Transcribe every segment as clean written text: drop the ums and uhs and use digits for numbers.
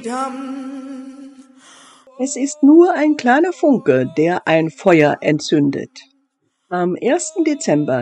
Es ist nur ein kleiner Funke, der ein Feuer entzündet. Am 1. Dezember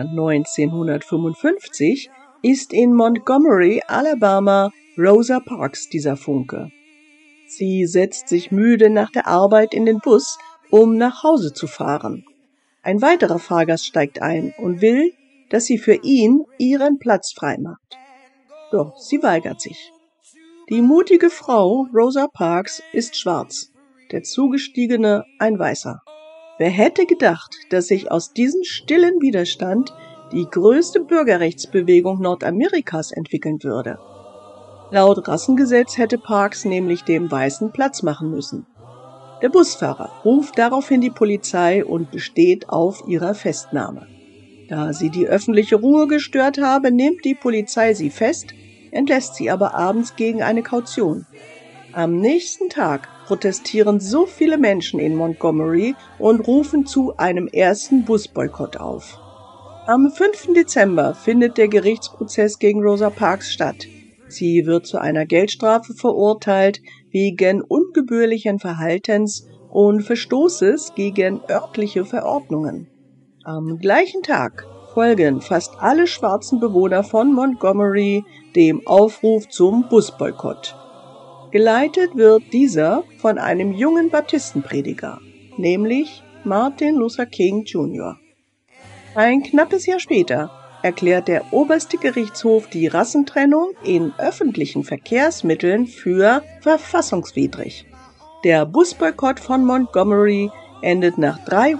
1955 ist in Montgomery, Alabama, Rosa Parks dieser Funke. Sie setzt sich müde nach der Arbeit in den Bus, um nach Hause zu fahren. Ein weiterer Fahrgast steigt ein und will, dass sie für ihn ihren Platz freimacht. Doch sie weigert sich. Die mutige Frau Rosa Parks ist schwarz, der Zugestiegene ein Weißer. Wer hätte gedacht, dass sich aus diesem stillen Widerstand die größte Bürgerrechtsbewegung Nordamerikas entwickeln würde? Laut Rassengesetz hätte Parks nämlich dem Weißen Platz machen müssen. Der Busfahrer ruft daraufhin die Polizei und besteht auf ihrer Festnahme. Da sie die öffentliche Ruhe gestört habe, nimmt die Polizei sie fest, entlässt sie aber abends gegen eine Kaution. Am nächsten Tag protestieren so viele Menschen in Montgomery und rufen zu einem ersten Busboykott auf. Am 5. Dezember findet der Gerichtsprozess gegen Rosa Parks statt. Sie wird zu einer Geldstrafe verurteilt wegen ungebührlichen Verhaltens und Verstoßes gegen örtliche Verordnungen. Am gleichen Tag folgen fast alle schwarzen Bewohner von Montgomery dem Aufruf zum Busboykott. Geleitet wird dieser von einem jungen Baptistenprediger, nämlich Martin Luther King Jr. Ein knappes Jahr später erklärt der oberste Gerichtshof die Rassentrennung in öffentlichen Verkehrsmitteln für verfassungswidrig. Der Busboykott von Montgomery endet nach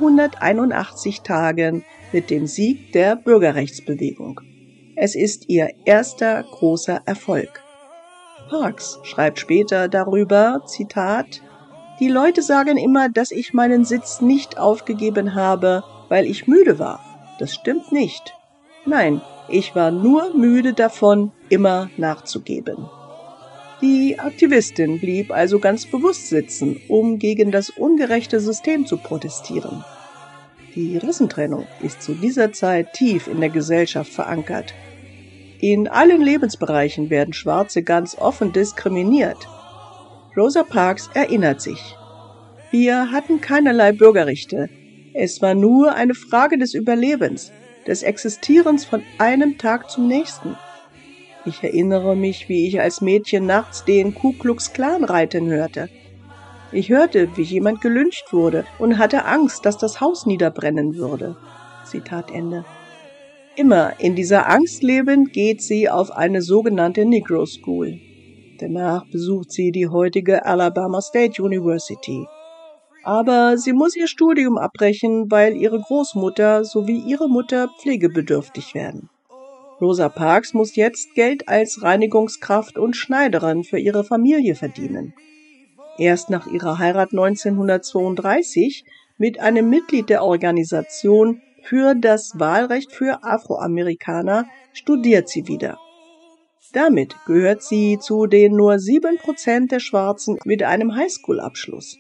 381 Tagen mit dem Sieg der Bürgerrechtsbewegung. Es ist ihr erster großer Erfolg. Parks schreibt später darüber, Zitat, »Die Leute sagen immer, dass ich meinen Sitz nicht aufgegeben habe, weil ich müde war. Das stimmt nicht. Nein, ich war nur müde davon, immer nachzugeben.« Die Aktivistin blieb also ganz bewusst sitzen, um gegen das ungerechte System zu protestieren. Die Rassentrennung ist zu dieser Zeit tief in der Gesellschaft verankert. In allen Lebensbereichen werden Schwarze ganz offen diskriminiert. Rosa Parks erinnert sich. Wir hatten keinerlei Bürgerrechte. Es war nur eine Frage des Überlebens, des Existierens von einem Tag zum nächsten. Ich erinnere mich, wie ich als Mädchen nachts den Ku Klux Klan reiten hörte. Ich hörte, wie jemand gelyncht wurde und hatte Angst, dass das Haus niederbrennen würde. Zitat Ende. Immer in dieser Angst lebend geht sie auf eine sogenannte Negro School. Danach besucht sie die heutige Alabama State University. Aber sie muss ihr Studium abbrechen, weil ihre Großmutter sowie ihre Mutter pflegebedürftig werden. Rosa Parks muss jetzt Geld als Reinigungskraft und Schneiderin für ihre Familie verdienen. Erst nach ihrer Heirat 1932 mit einem Mitglied der Organisation für das Wahlrecht für Afroamerikaner studiert sie wieder. Damit gehört sie zu den nur 7% der Schwarzen mit einem Highschool-Abschluss.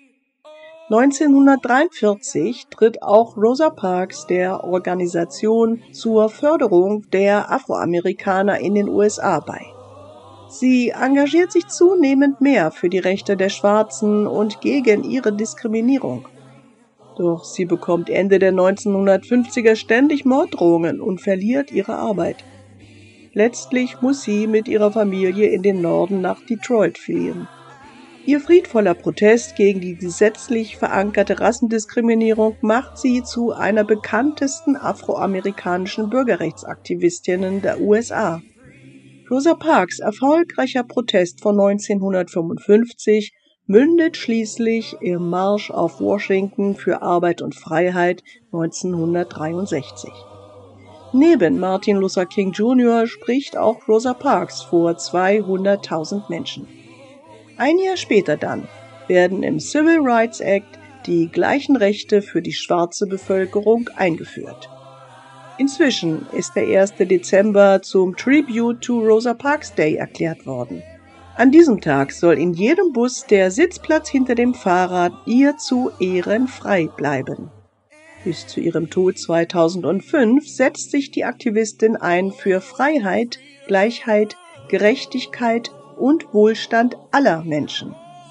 1943 tritt auch Rosa Parks der Organisation zur Förderung der Afroamerikaner in den USA bei. Sie engagiert sich zunehmend mehr für die Rechte der Schwarzen und gegen ihre Diskriminierung. Doch sie bekommt Ende der 1950er ständig Morddrohungen und verliert ihre Arbeit. Letztlich muss sie mit ihrer Familie in den Norden nach Detroit fliehen. Ihr friedvoller Protest gegen die gesetzlich verankerte Rassendiskriminierung macht sie zu einer bekanntesten afroamerikanischen Bürgerrechtsaktivistinnen der USA. Rosa Parks' erfolgreicher Protest von 1955 mündet schließlich im Marsch auf Washington für Arbeit und Freiheit 1963. Neben Martin Luther King Jr. spricht auch Rosa Parks vor 200.000 Menschen. Ein Jahr später dann werden im Civil Rights Act die gleichen Rechte für die schwarze Bevölkerung eingeführt. Inzwischen ist der 1. Dezember zum Tribute to Rosa Parks Day erklärt worden. An diesem Tag soll in jedem Bus der Sitzplatz hinter dem Fahrrad ihr zu Ehren frei bleiben. Bis zu ihrem Tod 2005 setzt sich die Aktivistin ein für Freiheit, Gleichheit, Gerechtigkeit und Wohlstand aller Menschen.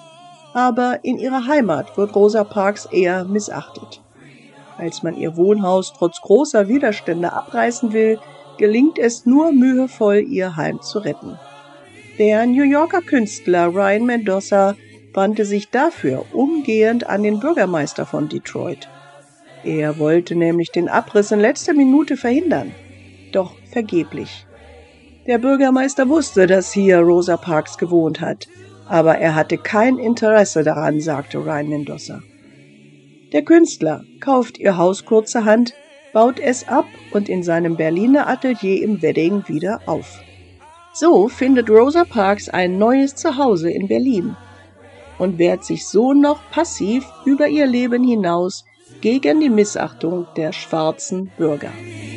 Aber in ihrer Heimat wird Rosa Parks eher missachtet. Als man ihr Wohnhaus trotz großer Widerstände abreißen will, gelingt es nur mühevoll, ihr Heim zu retten. Der New Yorker Künstler Ryan Mendoza wandte sich dafür umgehend an den Bürgermeister von Detroit. Er wollte nämlich den Abriss in letzter Minute verhindern, doch vergeblich. Der Bürgermeister wusste, dass hier Rosa Parks gewohnt hat, aber er hatte kein Interesse daran, sagte Ryan Mendoza. Der Künstler kauft ihr Haus kurzerhand, baut es ab und in seinem Berliner Atelier im Wedding wieder auf. So findet Rosa Parks ein neues Zuhause in Berlin und wehrt sich so noch passiv über ihr Leben hinaus gegen die Missachtung der schwarzen Bürger.